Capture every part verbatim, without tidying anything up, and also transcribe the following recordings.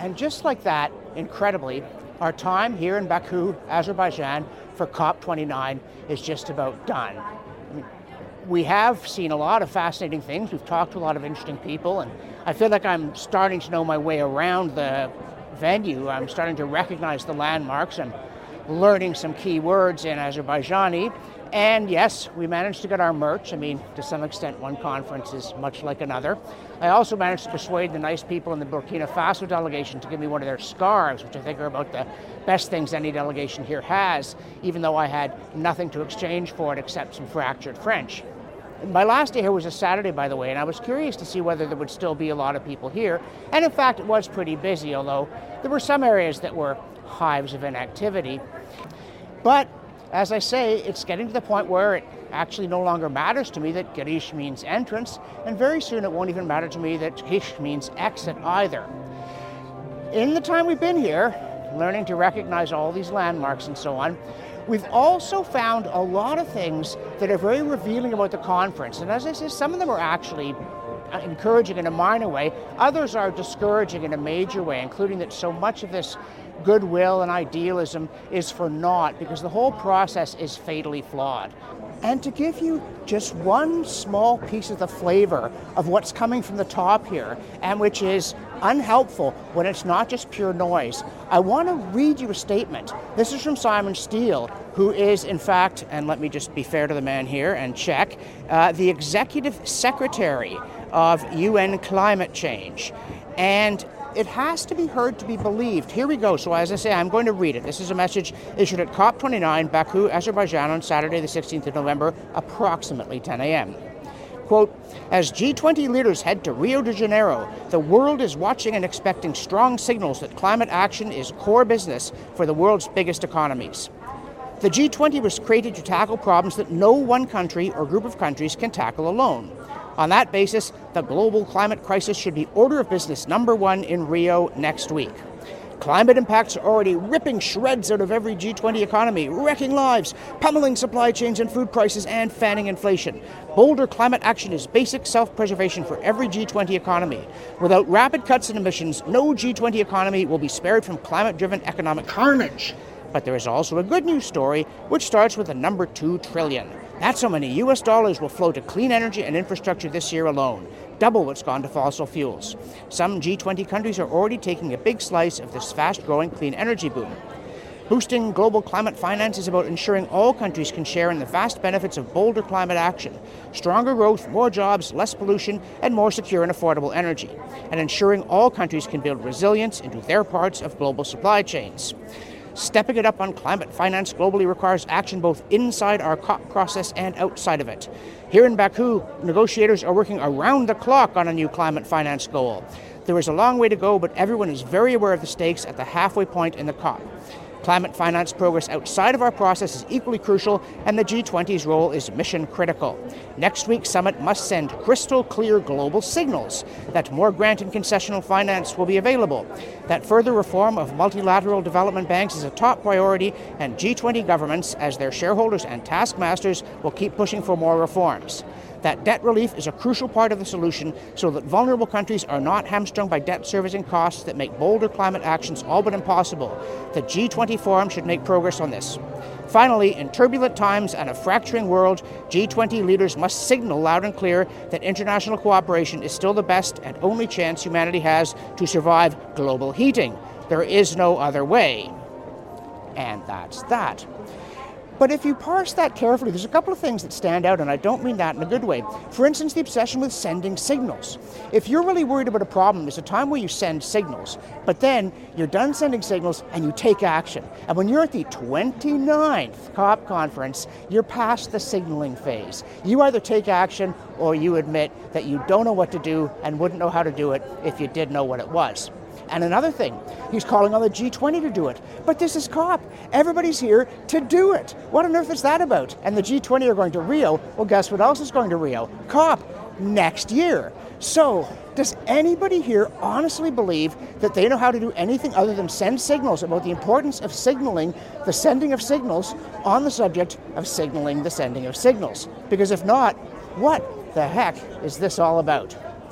And just like that, incredibly, our time here in Baku, Azerbaijan for COP twenty-nine is just about done. I mean, we have seen a lot of fascinating things. We've talked to a lot of interesting people, and I feel like I'm starting to know my way around the venue. I'm starting to recognize the landmarks and learning some key words in Azerbaijani. And yes, we managed to get our merch. I mean, to some extent, one conference is much like another. I also managed to persuade the nice people in the Burkina Faso delegation to give me one of their scarves, which I think are about the best things any delegation here has, even though I had nothing to exchange for it except some fractured French. My last day here was a Saturday, by the way, and I was curious to see whether there would still be a lot of people here. And in fact, it was pretty busy, although there were some areas that were hives of inactivity. But as I say, it's getting to the point where it actually no longer matters to me that Girish means entrance, and very soon it won't even matter to me that Gish means exit either. In the time we've been here, learning to recognize all these landmarks and so on, we've also found a lot of things that are very revealing about the conference. And as I say, some of them are actually encouraging in a minor way, others are discouraging in a major way, including that so much of this goodwill and idealism is for naught because the whole process is fatally flawed. And to give you just one small piece of the flavor of what's coming from the top here, and which is unhelpful when it's not just pure noise, I want to read you a statement. This is from Simon Steele, who is, in fact, and let me just be fair to the man here and check, uh, the Executive Secretary of U N Climate Change. And it has to be heard to be believed. Here we go. So as I say, I'm going to read it. This is a message issued at COP twenty-nine, Baku, Azerbaijan on Saturday the sixteenth of November, approximately ten a.m. Quote, as G twenty leaders head to Rio de Janeiro, the world is watching and expecting strong signals that climate action is core business for the world's biggest economies. The G twenty was created to tackle problems that no one country or group of countries can tackle alone. On that basis, the global climate crisis should be order of business number one in Rio next week. Climate impacts are already ripping shreds out of every G twenty economy, wrecking lives, pummeling supply chains and food prices, and fanning inflation. Bolder climate action is basic self-preservation for every G twenty economy. Without rapid cuts in emissions, no G twenty economy will be spared from climate-driven economic carnage. But there is also a good news story, which starts with the number two trillion. That's how many U S dollars will flow to clean energy and infrastructure this year alone, double what's gone to fossil fuels. Some G twenty countries are already taking a big slice of this fast-growing clean energy boom. Boosting global climate finance is about ensuring all countries can share in the vast benefits of bolder climate action, stronger growth, more jobs, less pollution, and more secure and affordable energy, and ensuring all countries can build resilience into their parts of global supply chains. Stepping it up on climate finance globally requires action both inside our COP process and outside of it. Here in Baku, negotiators are working around the clock on a new climate finance goal. There is a long way to go, but everyone is very aware of the stakes at the halfway point in the COP. Climate finance progress outside of our process is equally crucial, and the G twenty's role is mission critical. Next week's summit must send crystal clear global signals that more grant and concessional finance will be available, that further reform of multilateral development banks is a top priority, and G twenty governments, as their shareholders and taskmasters, will keep pushing for more reforms. That debt relief is a crucial part of the solution so that vulnerable countries are not hamstrung by debt servicing costs that make bolder climate actions all but impossible. The G twenty Forum should make progress on this. Finally, in turbulent times and a fracturing world, G twenty leaders must signal loud and clear that international cooperation is still the best and only chance humanity has to survive global heating. There is no other way. And that's that. But if you parse that carefully, there's a couple of things that stand out, and I don't mean that in a good way. For instance, the obsession with sending signals. If you're really worried about a problem, there's a time where you send signals, but then you're done sending signals and you take action. And when you're at the twenty-ninth COP conference, you're past the signaling phase. You either take action or you admit that you don't know what to do and wouldn't know how to do it if you did know what it was. And another thing, he's calling on the G twenty to do it. But this is COP. Everybody's here to do it. What on earth is that about? And the G twenty are going to Rio. Well, guess what else is going to Rio? COP next year. So, does anybody here honestly believe that they know how to do anything other than send signals about the importance of signaling the sending of signals on the subject of signaling the sending of signals? Because if not, what the heck is this all about?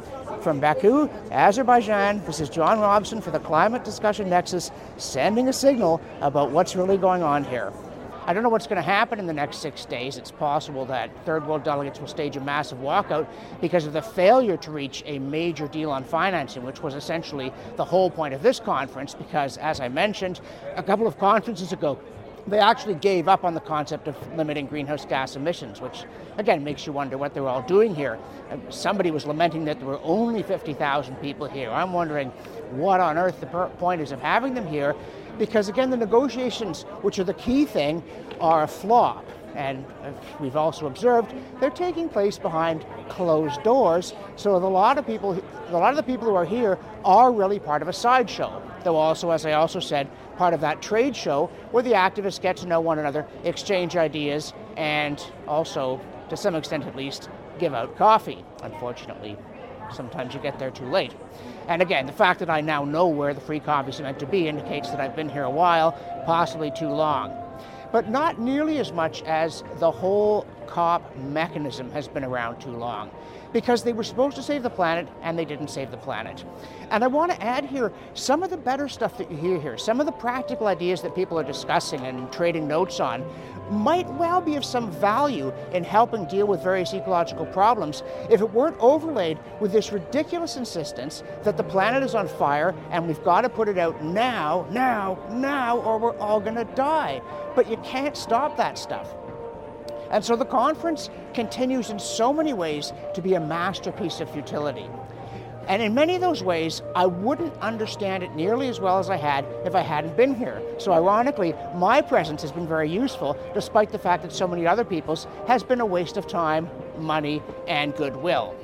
From Baku, Azerbaijan, this is John Robson for the Climate Discussion Nexus, sending a signal about what's really going on here. I don't know what's going to happen in the next six days. It's possible that third world delegates will stage a massive walkout because of the failure to reach a major deal on financing, which was essentially the whole point of this conference, because, as I mentioned a couple of conferences ago, they actually gave up on the concept of limiting greenhouse gas emissions, which, again, makes you wonder what they were all doing here. Somebody was lamenting that there were only fifty thousand people here. I'm wondering what on earth the point is of having them here, because, again, the negotiations, which are the key thing, are a flop. And we've also observed they're taking place behind closed doors, so a lot of people, a lot of the people who are here are really part of a sideshow. Though also, as I also said, part of that trade show where the activists get to know one another, exchange ideas, and also, to some extent at least, give out coffee. Unfortunately, sometimes you get there too late. And again, the fact that I now know where the free coffee is meant to be indicates that I've been here a while, possibly too long. But not nearly as much as the whole COP mechanism has been around too long, because they were supposed to save the planet and they didn't save the planet. And I want to add here some of the better stuff that you hear here, some of the practical ideas that people are discussing and trading notes on might well be of some value in helping deal with various ecological problems if it weren't overlaid with this ridiculous insistence that the planet is on fire and we've got to put it out now, now, now, or we're all going to die. But you can't stop that stuff. And so the conference continues in so many ways to be a masterpiece of futility. And in many of those ways, I wouldn't understand it nearly as well as I had if I hadn't been here. So ironically, my presence has been very useful, despite the fact that so many other people's has been a waste of time, money, and goodwill.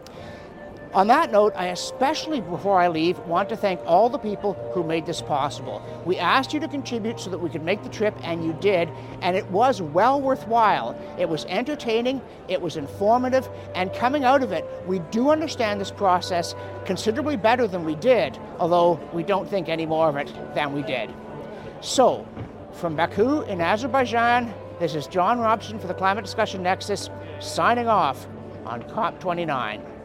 On that note, I especially, before I leave, want to thank all the people who made this possible. We asked you to contribute so that we could make the trip, and you did, and it was well worthwhile. It was entertaining, it was informative, and coming out of it, we do understand this process considerably better than we did, although we don't think any more of it than we did. So, from Baku in Azerbaijan, this is John Robson for the Climate Discussion Nexus, signing off on COP twenty-nine.